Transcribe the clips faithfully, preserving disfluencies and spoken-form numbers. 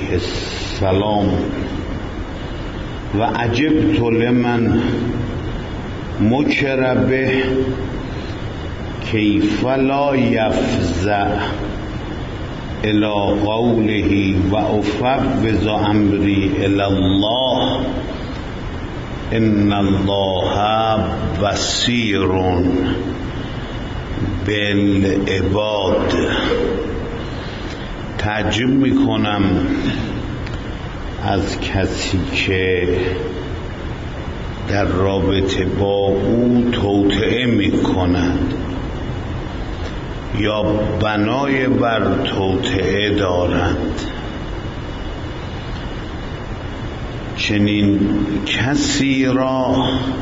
علیه السلام و عجبت لمن مکر به کیف لا یفزع الی قوله و افوض امری الی الله ان الله بصیر بالعباد. تعجب میکنم از کسی که در رابطه با او توطئه میکند یا بنای بر توطئه دارند. چنین کسی را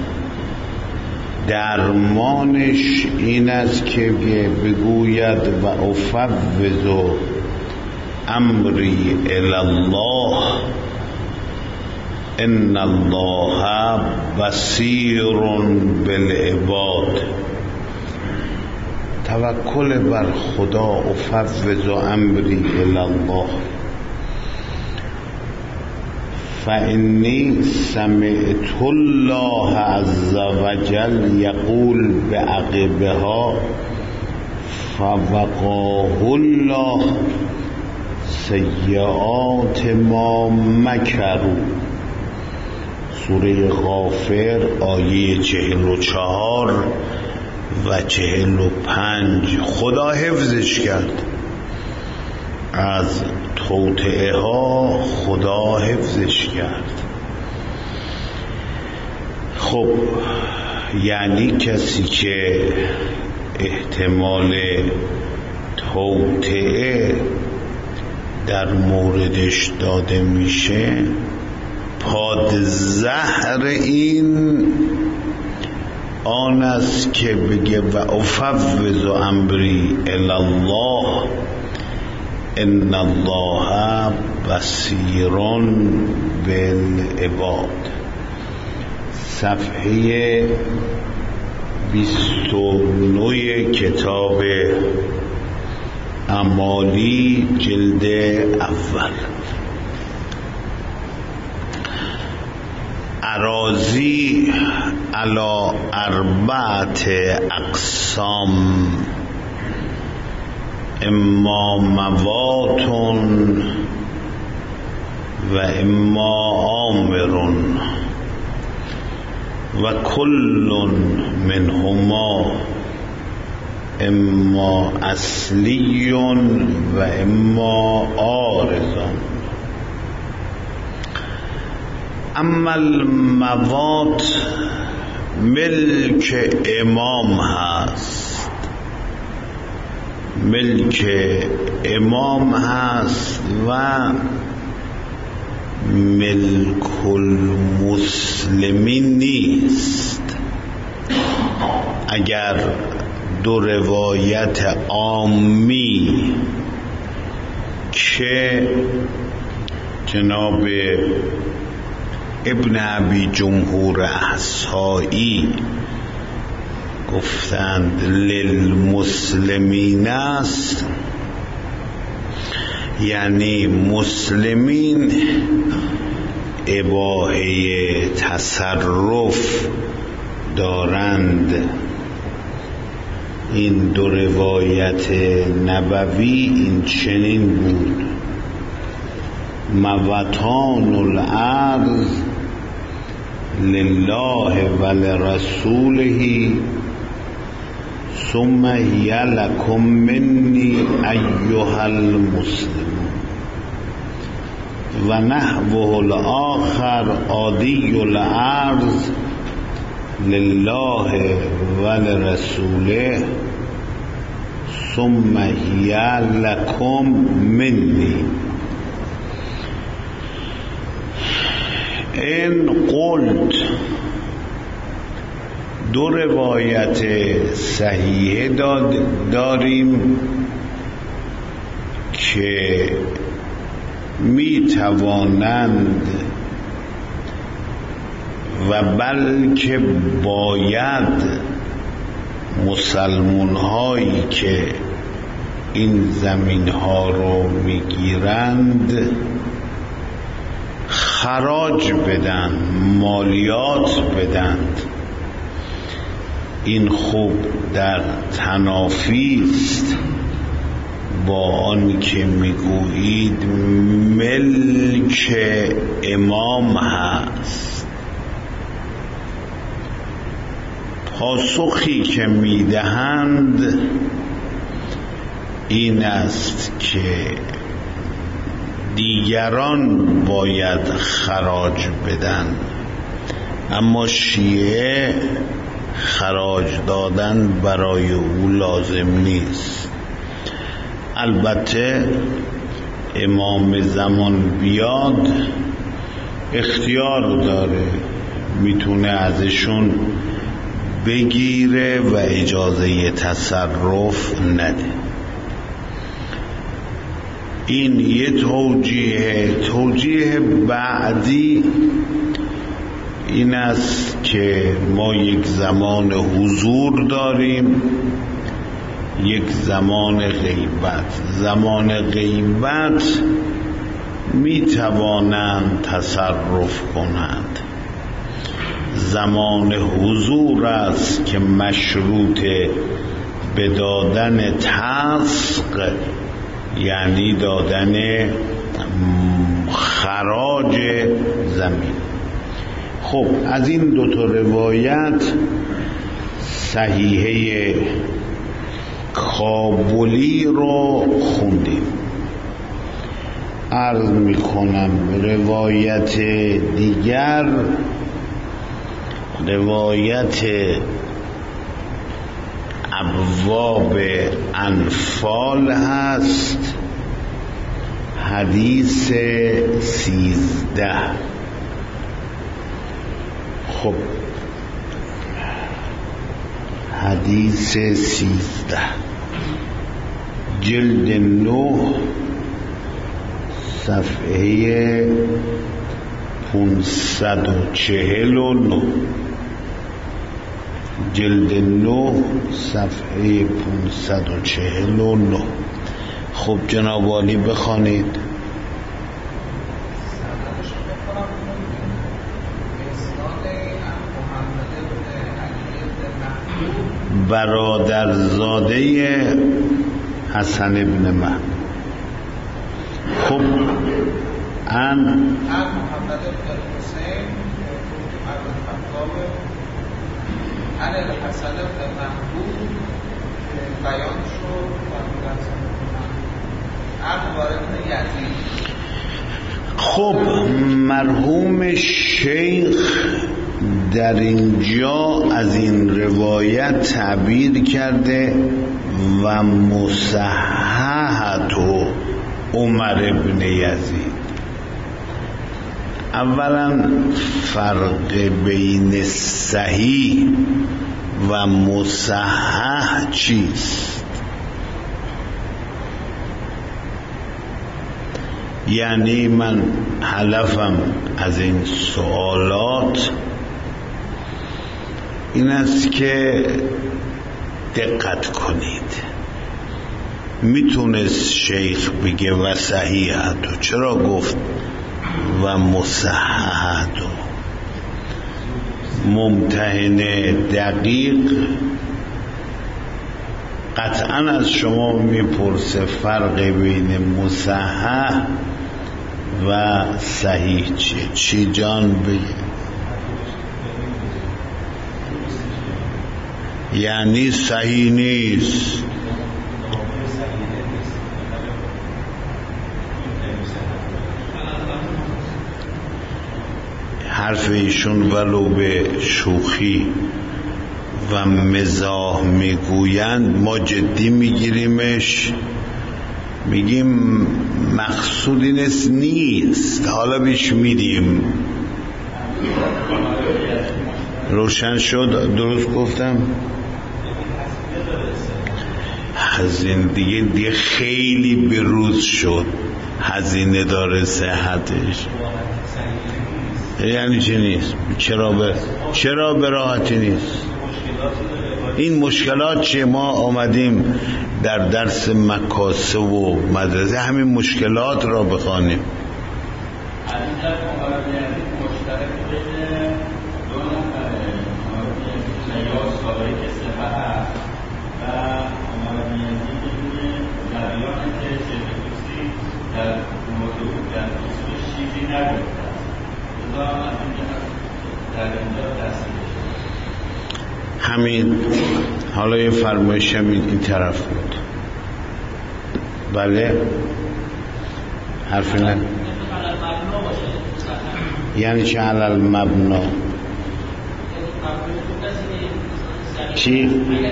درمانش این است که بگوید و افوض امری الی الله ان الله بصیر بالعباد. توکل بر خدا، افوض امری الی الله. فانی سمعت الله عز وجل یقول بعقبها فوقاه الله سیئات ما مکروا. سوره غافر آیه چهل و چهار و چهل و پنج. خدا حفظش کرد از توطئه ها، خدا حفظش کرد. خب یعنی کسی که احتمال توطئه در موردش داده میشه، پادزهر این آن است که بگه و افوض امری الی الله ان الله بصیر بالعباد. صفحه بیست و نه کتاب اعمالی جلد اول. اراضی علی اربعت اقسام اما موات و اما آمر و کل منهما اما اصلی و اما عارض. اما الموات ملک امام هست، ملک امام هست و ملک المسلمین نیست. اگر دو روایت عامی که جناب ابن ابی جمهور احصایی گفتند للمسلمین است، یعنی مسلمین اباحه تصرف دارند. این دو روایت نبوی این چنین بود: موتان الارض لله و لرسوله ثم هی لکم منی ایها المسلمون. و نحوه الاخر عادی الارض لله و لرسوله ثم هی لکم منی. این قلت دو روایت صحیح داریم که می توانند و بلکه باید مسلمان هایی که این زمین ها رو می گیرند خراج بدن، مالیات بدند. این خوب در تنافی است با آن که میگویید ملک امام هست. پاسخی که میدهند این است که دیگران باید خراج بدن، اما شیعه خراج دادن برای او لازم نیست. البته امام زمان بیاد اختیار داره، میتونه ازشون بگیره و اجازه تصرف نده. این یه توجیه. توجیه بعدی این است که ما یک زمان حضور داریم، یک زمان غیبت. زمان غیبت می توانند تصرف کنند، زمان حضور است که مشروط به دادن تسق، یعنی دادن خراج زمین. خب از این دو تا روایت صحیحه کابلی رو خوندیم. عرض میکنم روایت دیگر روایت ابواب انفال هست، حدیث سیزده. خب حدیث سیزده جلد نه صفحه پونصد و چهل و نه، جلد نه صفحه پونصد و چهل و نه. خب جناب عالی بخوانید. برادرزاده حسن ابن محمود. خب ان محمد بن حسین عن الحسن بن محمود بیان شد عن وارد یزید. خب مرحوم شیخ در اینجا از این روایت تعبیر کرده و مصححت و عمر ابن یزید. اولا فرق بین صحیح و مصحح چیست؟ یعنی من هدفم از این سوالات این است که دقت کنید. میتونست شیخ بگه و صحیحت، و چرا گفت و مصححت؟ ممتحن دقیق قطعا از شما میپرسه فرق بین مصحح و صحیح چیه؟ چی جان بگه؟ یعنی صحیح نیست. حرف ایشون ولو به شوخی و مزاح میگویند ما جدی میگیریمش، میگیم مقصود اینست نیست، حالا بیش میدیم. روشن شد؟ درست گفتم؟ هزینه دیگه دیگه خیلی بروز شد، هزینه داره صحتش. یعنی چی نیست؟ چرا به چرا به راحتی نیست؟ این مشکلات چیه؟ ما آمدیم در درس مکاسب و مدرسه همین مشکلات را بخوانیم. از این طرف عمر بن یزید مشترک بین دو نفر عمر بن یزید یا سابقه که سپه هست و عمر بن یزید بدون جریان که شیخ توسی در موضوع در اصول چیزی نگفته است. لذا از این جهت در اینجا تصدیق همین. حالا یه فرمایش همین این طرف بود. بله حرفی نه یعنی چه علل مبنا چی؟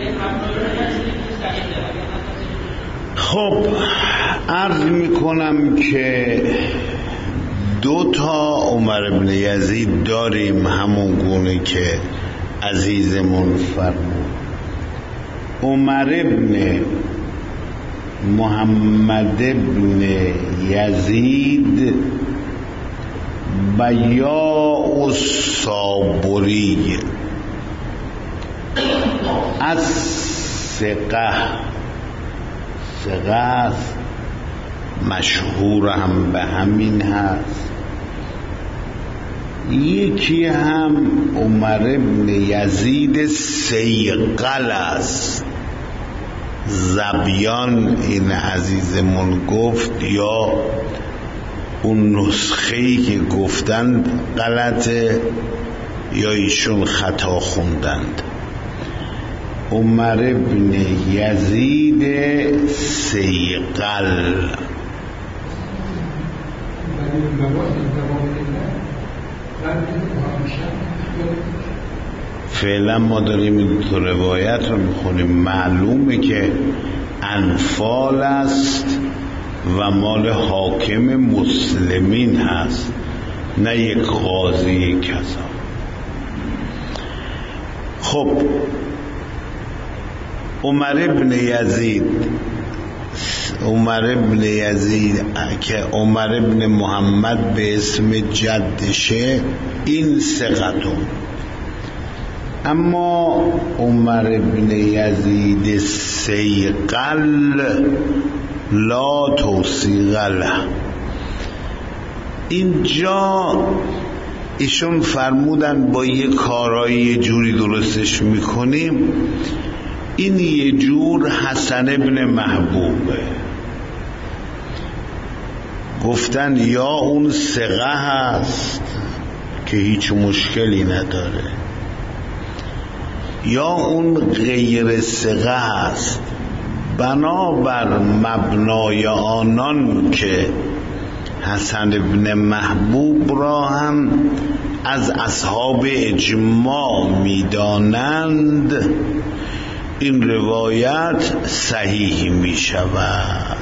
خب عرض میکنم که دو تا عمر بن یزید داریم، همون گونه که عزیزمون فرمود. عمر بن محمد بن یزید بیاء الصابری از ثقه ثقه است، مشهور هم به همین هست. یکی هم عمر بن یزید سیقل است. زبیان این عزیزمون گفت یا اون نسخه‌ای که گفتند غلطه یا ایشون خطا خوندند. عمر بن یزید سیقل فعلا ما داریم این دو روایت رو میخونیم. معلومه که انفال است و مال حاکم مسلمین هست، نه یک قاضی کذا. خب عمر بن یزید عمر بن یزید که عمر بن محمد به اسم جدشه این ثقتون، اما عمر بن یزید سیقل لا توثیق له. اینجا ایشون فرمودن با یه کارایی یه جوری درستش میکنیم. این یه جور حسن ابن محبوبه، گفتن یا اون ثقه هست که هیچ مشکلی نداره، یا اون غیر ثقه هست. بنابر مبنای آنان که حسن ابن محبوب را هم از اصحاب اجماع میدانند، این روایت صحیح می شود.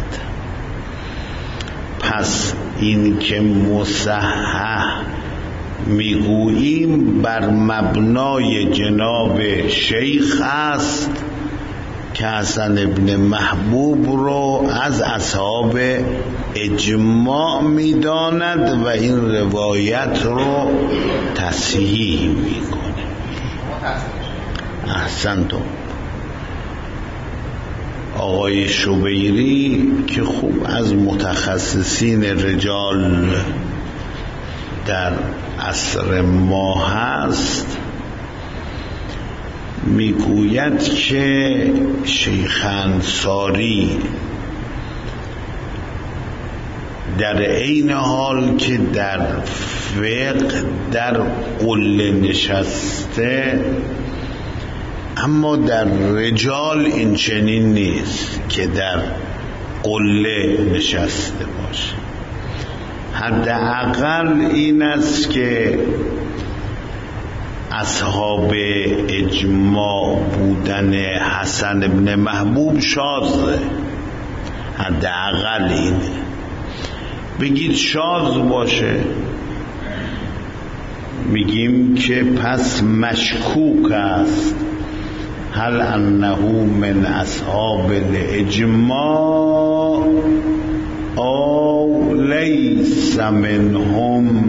پس این که مصحح میگوییم بر مبنای جناب شیخ است که حسن ابن محبوب رو از اصحاب اجماع میداند و این روایت رو تصحیح میکنه. احسنتم. آقای شبیری که خوب از متخصصین رجال در عصر ما هست میگوید که شیخ انصاری در عین حال که در فقه در قله نشسته، اما در رجال این چنین نیست که در قله نشسته باشه. حداقل این است که اصحاب اجماع بودن حسن ابن محبوب شاذه، حداقل اینه. بگید شاذ باشه میگیم که پس مشکوک است، هل انه من اصحاب الاجماع او لیس منهم.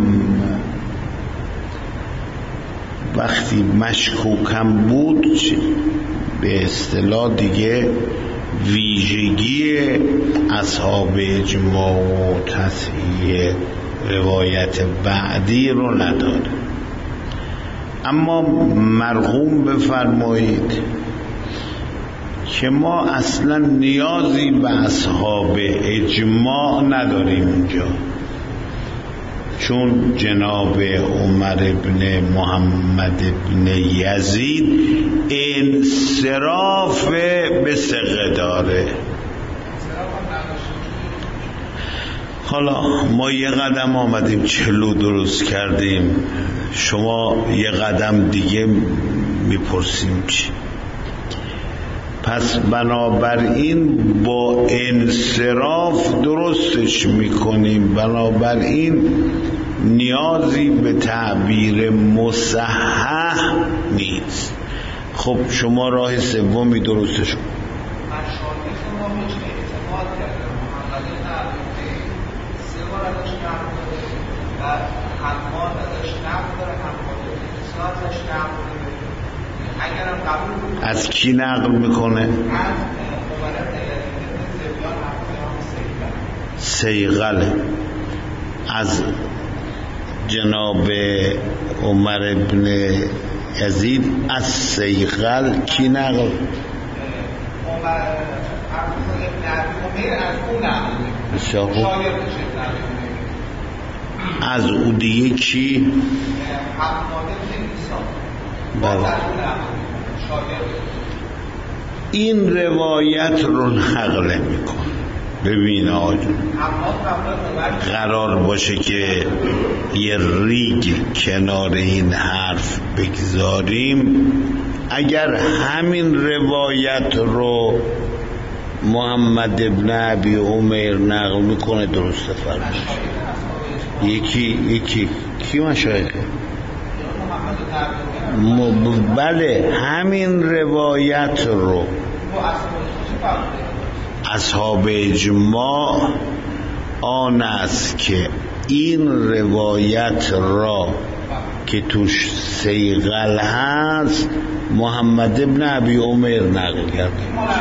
وقتی مشکوکم بود به اصطلاح دیگه ویژگی اصحاب اجماع و تصحیح روایت بعدی رو نداره. اما مرحوم بفرمایید که ما اصلا نیازی به اصحاب اجماع نداریم اینجا، چون جناب عمر ابن محمد ابن یزید انصراف به ثقه داره. حالا ما یه قدم آمدیم چلو درست کردیم، شما یه قدم دیگه میپرسیم چی؟ پس بنابراین با انصراف درستش میکنیم، بنابراین نیازی به تعبیر مصحح نیست. خب شما راه سومی درستش کن. از کی نقل میکنه؟ سیغل. از جناب عمر ابن یزید از سیغل کی نقل؟ بسیار خوب. از او دیگه کی؟ بله. این روایت رو نقل میکن. ببین آقا جون، قرار باشه که یه ریگ کنار این حرف بگذاریم، اگر همین روایت رو محمد ابن ابی عمر نقل میکنه درسته فرمایش. یکی یکی کی مشایخه؟ م... بله همین روایت رو اصحاب اجماع آن است که این روایت را که توش سیغل هست محمد ابن ابی عمر نقل کرده.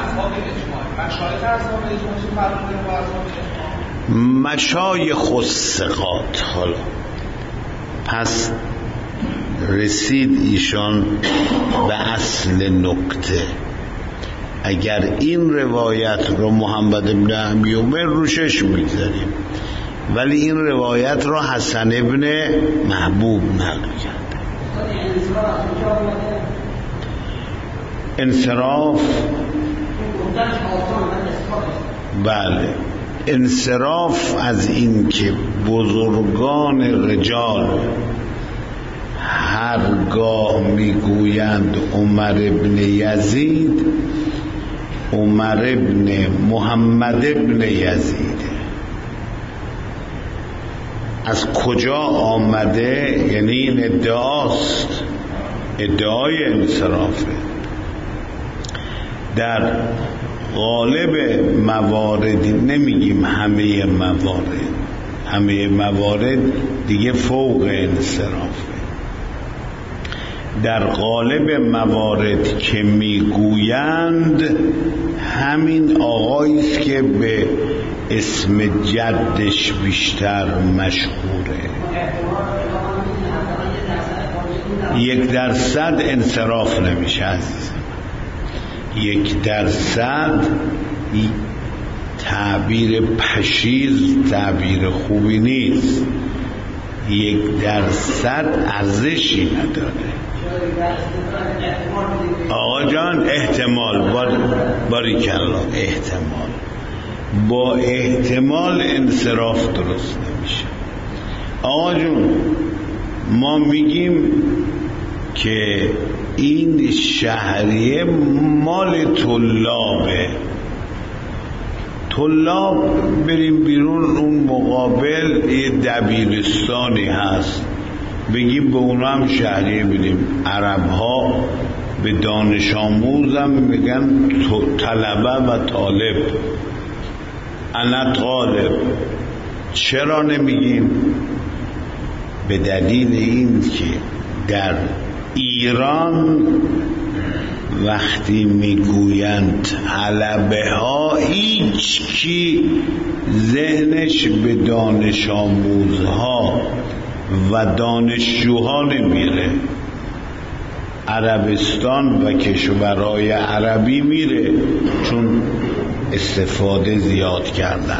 مشایخ الثقات. حالا پس رسید ایشان به اصل نکته. اگر این روایت رو محمد ابن ابی عمر روشش میگذاریم، ولی این روایت رو حسن ابن محبوب نقل کرده. انصراف، بله، انصراف از این که بزرگان رجال هرگاه میگویند عمر ابن یزید، عمر ابن محمد ابن یزیده. از کجا آمده؟ یعنی این ادعاست، ادعای انصرافه. در غالب موارد، نمیگیم همه موارد، همه موارد دیگه فوق انصرافه، در غالب موارد که میگویند همین آقایی است که به اسم جدش بیشتر مشهوره. یک درصد انصراف نمیشه عزیزم، یک درصد تعبیر پشیز تعبیر خوبی نیست، یک درصد ارزشی نداره. آقا جان احتمال، بار باریکالله، احتمال، با احتمال انصراف درست نمیشه. آقا جون ما میگیم که این شهریه مال طلابه، طلاب بریم بیرون، اون مقابل یه دبیرستانی هست، بگیم به اونا هم شهریه میدیم. عرب ها به دانش آموزم میگن طلبه و طالب، انا طالب. چرا نمیگیم؟ به دلیل این که در ایران وقتی میگویند طلبه ها، هیچ کی ذهنش به دانش آموزها و دانشجوها نمیره، عربستان و کشورهای عربی میره چون استفاده زیاد کردن.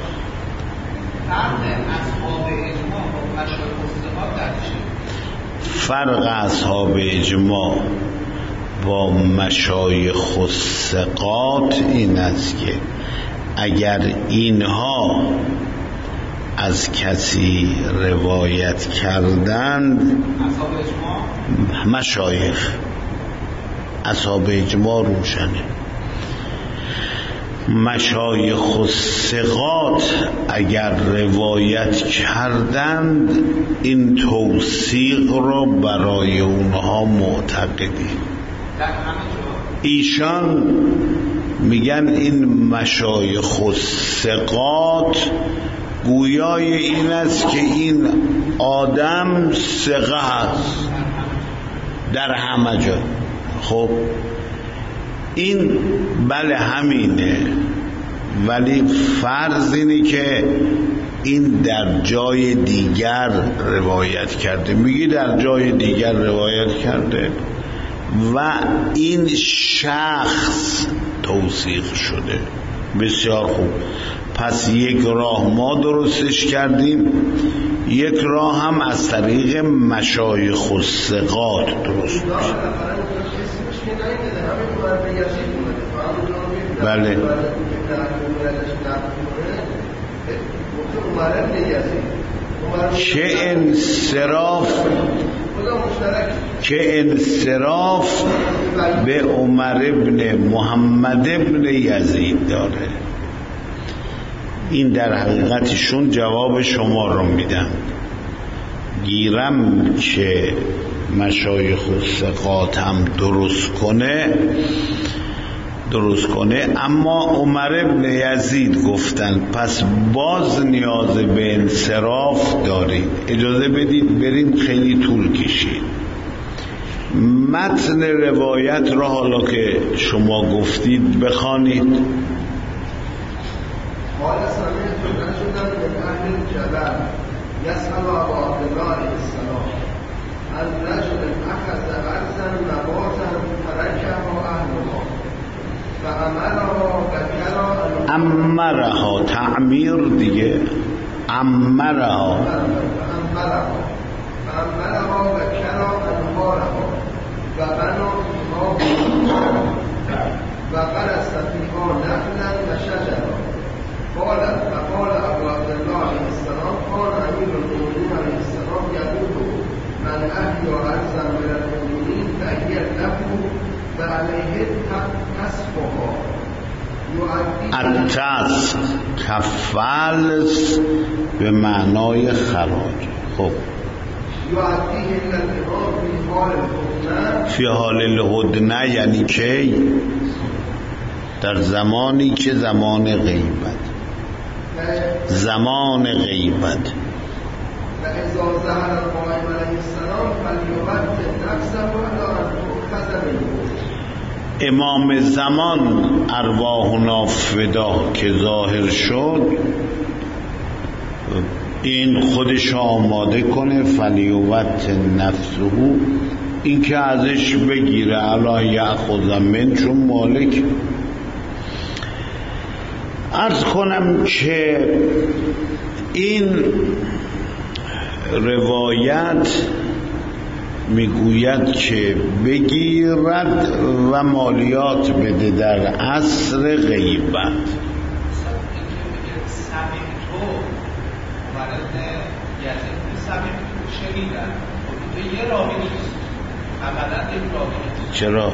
فرق اصحاب اجماع با مشایخ الثقات این است که اگر اینها از کسی روایت کردند، مشایخ اصحاب اجماع روشنه، مشایخ الثقات اگر روایت کردند این توثیق را برای اونها معتقدیم. ایشان میگن این مشایخ الثقات گویای این است که این آدم ثقه است در همه جا. خب این بله همینه، ولی فرض اینه که این در جای دیگر روایت کرده. میگی در جای دیگر روایت کرده و این شخص توثیق شده. بسیار خوب، پس یک راه ما درستش کردیم، یک راه هم از طریق مشایخ الثقات درست میشه. بله چه انصراف که انصراف به عمر ابن محمد ابن یزید داره. این در حقیقتشون جواب شما رو میدن. گیرم که مشایخ الثقات هم درست کنه درست کنه اما عمر ابن یزید گفتن پس باز نیاز به انصراف دارید. اجازه بدید بریم، خیلی طول کشید. متن روایت را حالا که شما گفتید بخوانید. قال سمعت رجلا من اهل الجبل يسأل ابا عبد الله عليه السلام عن رجل اخذ ارضا نباتا تركه اهلها فامرها بكرا امرها تعمیر دیگه امرها فامرها فامرها بكرا انهارها وبنوا فيها وغرس فيها نخلا وشجرا. قال فقال ابو عبد الله عليه السلام قال امير المؤمنين عليه السلام يقول من احيا ارضا من المؤمنين فهي له وعليه كسبها التس کفالس به معنای خراج. خب يعطيه الى الامام في حال الهدنه فی حال الهدنه یعنی کی؟ در زمانی که زمان غیبت، زمان غیبت. و اذا ظهر القائم علیه السلام فلیبت نفسه علی ان تؤخذ منه. امام زمان ارواحنا فدا که ظاهر شد این خودش آماده کنه، فلیبت نفسه، این که ازش بگیره، علی یأخذ من، چون مالک. عرض کنم که این روایت میگوید که بگیرد و مالیات بده در عصر غیبت. چرا؟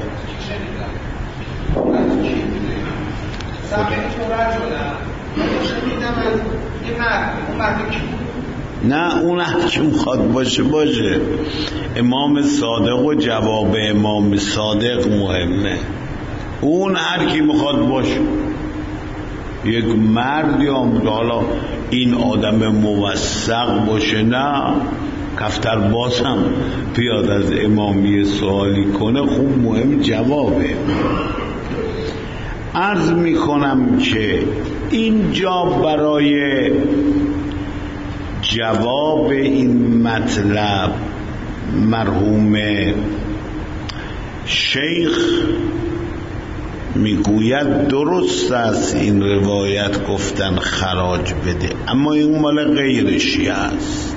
نه اون هر که میخواد باشه باشه. امام صادق و جواب امام صادق مهمه. اون هر کی میخواد باشه، یک مرد یا حالا این آدم موثق باشه، نه کفتر باز هم بیاد از امامی سوالی کنه، خوب مهم جوابه. عرض میکنم که اینجا برای جواب این مطلب مرحوم شیخ میگوید درست است این روایت گفتن خراج بده، اما این مال غیر شیعه است.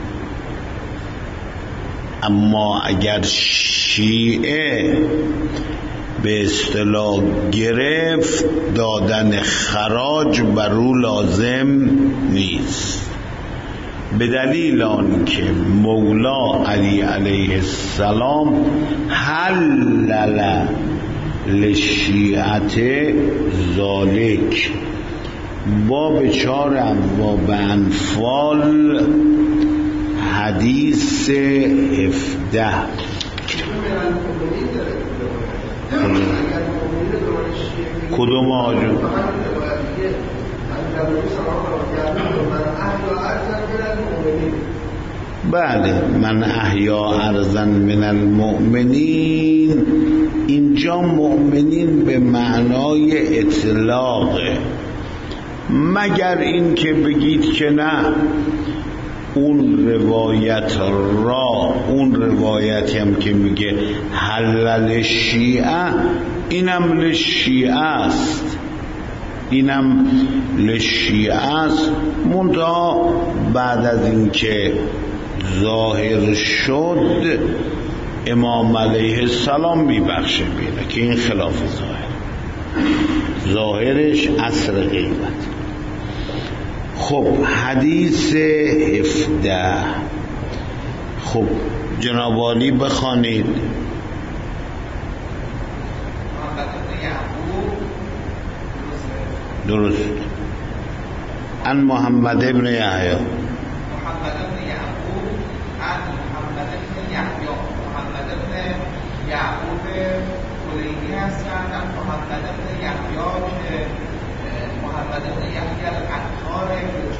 اما اگر شیعه به اصطلاح گرفت، دادن خراج بر او لازم نیست، به دلیل آن که مولا علی علیه السلام حلل لشیعت ذالک باب چهار ابواب انفال حدیث هفده. کدوم آجو؟ بله، من احیا ارضا من المؤمنین. اینجا مؤمنین به معنای اطلاقه، مگر این که بگید که نه اون روایت را، اون روایتی هم که میگه حلل شیعه، اینم لشیعه است، اینم لشیعه است، منتها بعد از این که ظاهر شد امام علیه السلام میبخشه بیره که این خلاف ظاهر، ظاهرش عصر غیبت. خب حدیث هفده. خب جناب عالی بخوانید. درست. ان محمد ابن یحیی، محمد ابن یعقوب، ان محمد ابن یحیی، محمد ابن یعقوب کلیمی هستند، ان محمد ابن یحیی که محمد ابن یحیی العطار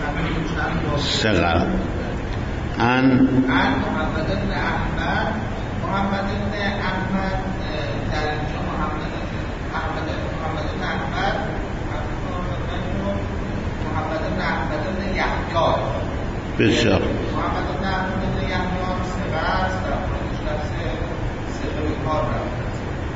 سقر. ان ان محمد ابن احمد، محمد ابن احمد در اینجا محمد احمد محمد ابن احمد محمد ابن احمد ابن یحیی بسیار. محمد ابن احمد ابن یحیی سقر است، در خودش لفظ سقر به کار رفته.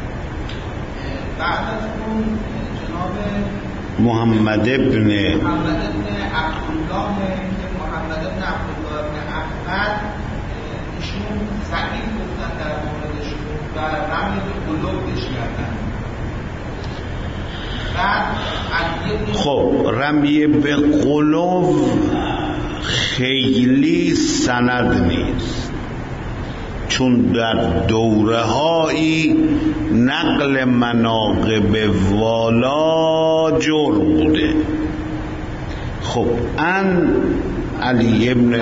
بعد از اون جناب محمد ابن محمد ابن عبدالله که محمد ابن عبدالله ابن احمد، ایشون ضعیف گفتن در موردشون و رمی به قلوبش کردن. خب رمی به قلوب خیلی سند نیست، چون در دوره هایی نقل مناقب والا جرم بوده. خب ان علی ابن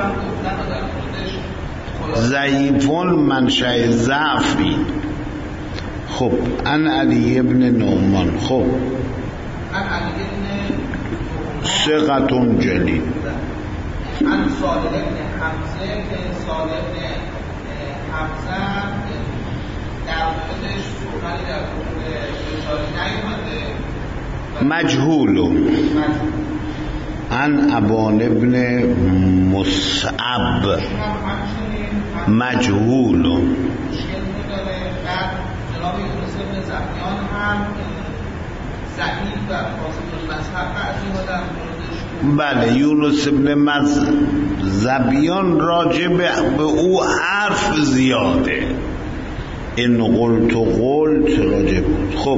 ضعیفون منشأ ضعفی. خب ان علی ابن نعمان. خب ان علی ابن ثقة جلیل. ان صالح ابن حمزه که صالح ابن حمزه در موردش سخنی در مورد اشاره نیومده، مجهول. ان ابان ابن مصعب مجهول. جناب یونس ابن زبیان هم ضعیف در فاصل مذهب بعضی ها در موردش. بله، یونس ابن زبیان راجع به او حرف زیاده، این قلت و قلت راجع بود. خب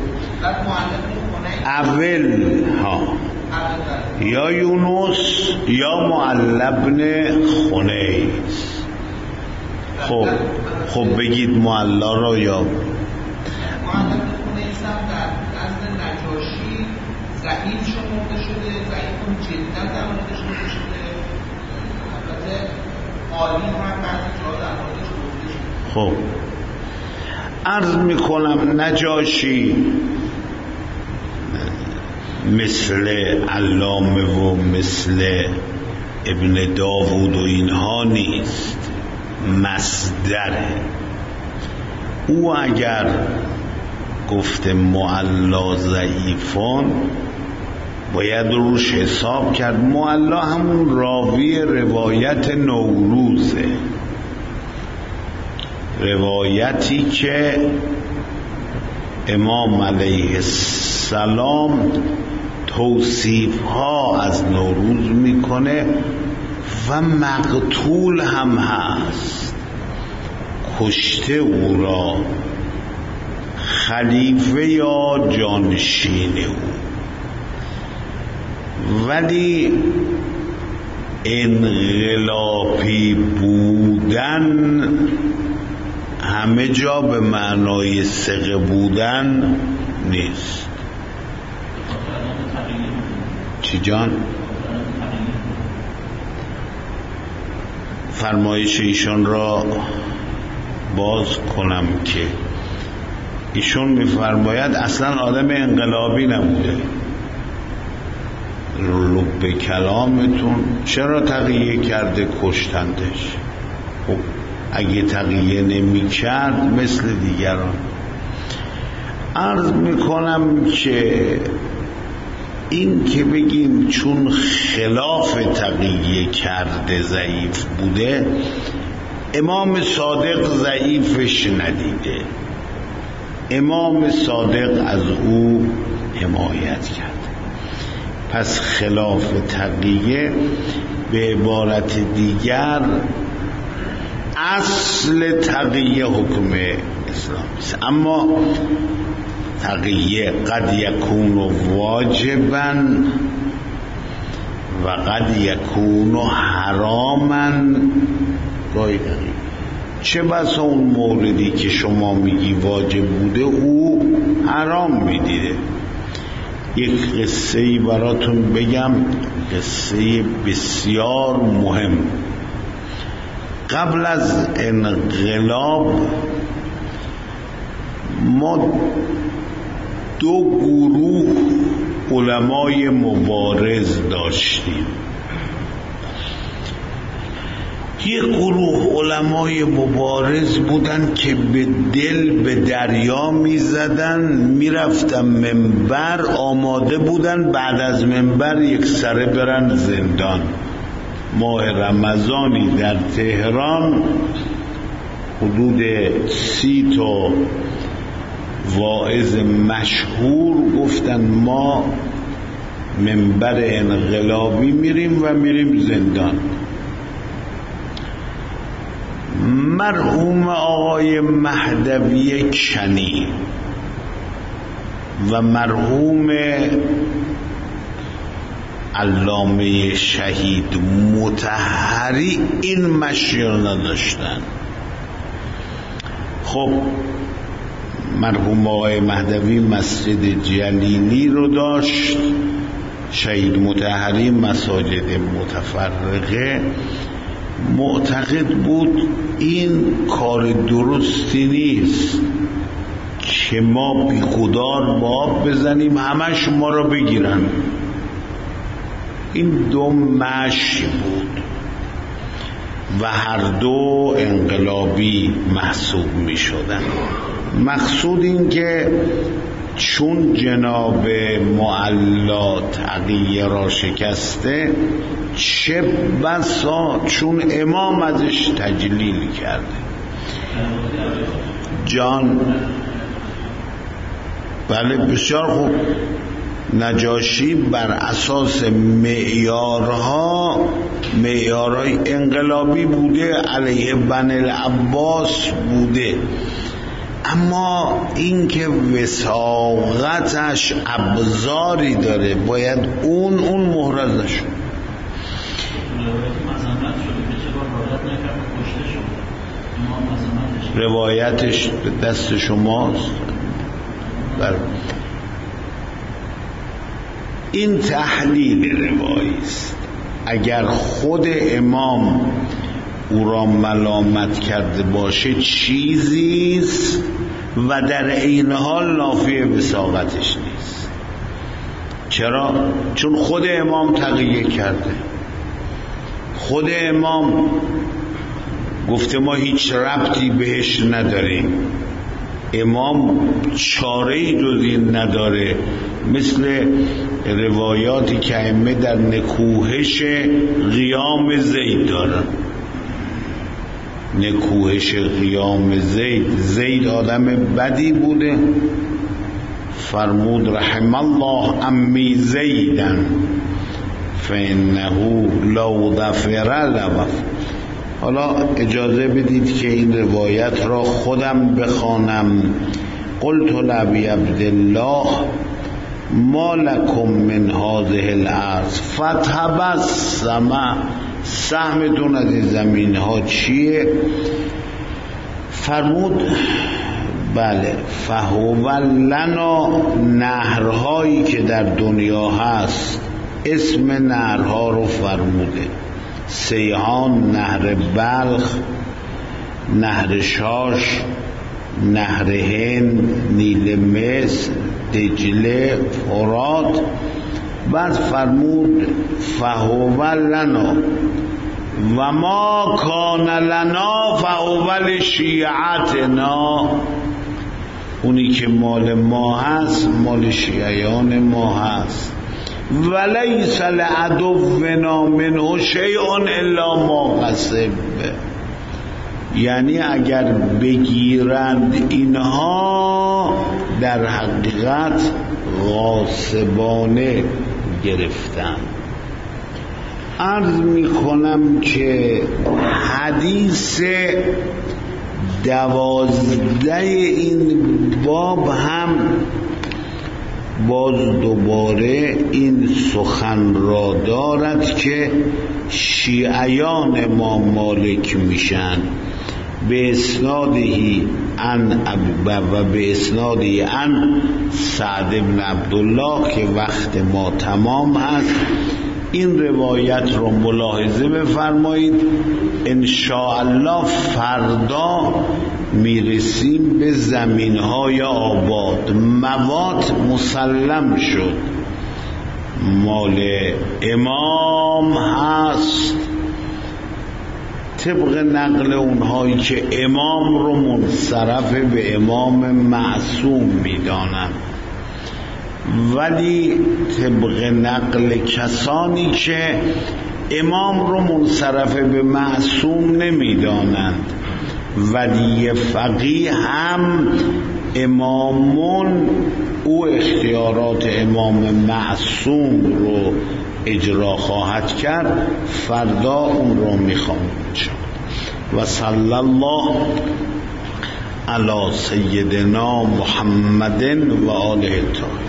اول ها یا یونس یا معل ابن خنیس. خب خب بگید معلا را. یا معل ابن خنیس هم در نزد نجاشی ضعیف شمرده شده، ضعیفون جدا در موردش گفته شده، البته عالی هم بعضی جا در موردش گفته شده. خب عرض میکنم نجاشی مثل علامه و مثل ابن داوود و اینها نیست، مصدره. او اگر گفته معلا ضعیفان، باید روش حساب کرد. معلا همون راوی روایت نوروزه، روایتی که امام علیه السلام توصیف ها از نوروز میکنه و مقتول هم هست، کشته او را خلیفه یا جانشین او. ولی انقلابی بودن همه جا به معنای ثقه بودن نیست. چی جان؟ فرمایش ایشان را باز کنم که ایشون میفرماید اصلا آدم انقلابی نبوده. لب کلامتون چرا تقیه کرده کشتندش؟ خب اگه تقیه نمی کرد مثل دیگران. عرض میکنم که این که بگیم چون خلاف تقیه کرده ضعیف بوده، امام صادق ضعیفش ندیده، امام صادق از او حمایت کرد. پس خلاف تقیه به عبارت دیگر اصل تقیه حکم اسلامی است. اما تقیه قد یکون واجبا و قد یکون حراما. گاهی دقیقه چه بسا اون موردی که شما میگی واجب بوده او حرام میدیده. یک قصه ای براتون بگم، قصه بسیار مهم. قبل از انقلاب ما دو گروه علمای مبارز داشتیم. یک گروه علمای مبارز بودن که به دل به دریا می زدن، می رفتن منبر، آماده بودن بعد از منبر یک سره برن زندان. ماه رمضانی در تهران حدود سی تا واعظ مشهور گفتن ما منبر انقلابی میریم و میریم زندان. مرحوم آقای مهدوی کنی و مرحوم علامه شهید مطهری این مشیر نداشتن. خب مرحوم آقای مهدوی مسجد جلیلی رو داشت، شهید مطهری مساجد متفرقه. معتقد بود این کار درستی نیست که ما بی خودار باب بزنیم همش ما را بگیرن. این دو مشی بود و هر دو انقلابی محسوب می شدن. مقصود این که چون جناب معلا تقیه را شکسته، چه بسا چون امام ازش تجلیل کرده. جان بله بسیار خوب. نجاشی بر اساس معیارها معیارهای انقلابی بوده، علیه بن العباس بوده، اما این که وثاقتش ابزاری داره باید اون اون محرز نشه. روایتش به دست شماست. بر این تحلیل روایی است. اگر خود امام او را ملامت کرده باشه چیزیست و در این حال نافی وثاقتش نیست. چرا؟ چون خود امام تقیه کرده، خود امام گفته ما هیچ ربطی بهش نداریم. امام چاره‌ای جز این نداره مثل روایاتی که ائمه در نکوهش قیام زید دارن. نکوهش قیام زید، زید آدم بدی بوده، فرمود رحم الله امی زیدن فانه لو ظفر لوف. حالا اجازه بدید که این روایت را خودم بخوانم. قلت لابی عبدالله ما لکم من هذه الارض فتبسم، سهمتون از این زمین ها چیه؟ فرمود بله فهو لنا، نهرهایی که در دنیا هست، اسم نهرها رو فرموده: سیحان، نهر بلخ، نهر شاش، نهر هند، نیل مصر، دجله، فرات. بعد فرمود فهو لنا و ما کان لنا فهو لشیعتنا، اونی که مال ما هست مال شیعیان ما هست. ولیس لعدونا منه شیء الا ما قصب، یعنی اگر بگیرند اینها در حقیقت غاصبانه گرفتند. عرض می کنم که حدیث دوازده این باب هم باز دوباره این سخن را دارد که شیعیان ما مالک میشن به اسنادهی ان و به اسنادهی ان سعد بن عبدالله که وقت ما تمام هست. این روایت رو ملاحظه بفرمایید. انشاءالله فردا میرسیم به زمینهای آباد. مواد مسلم شد، مال امام هست طبق نقل اونهایی که امام رو منصرف به امام معصوم میدانند، ولی طبق نقل کسانی که امام رو منصرف به معصوم نمیدانند. ولی فقیه هم امامون او اختیارات امام معصوم رو اجرا خواهد کرد، فردا اون رو میخوام. و صلی الله علی سیدنا محمد و آله الطاهرین.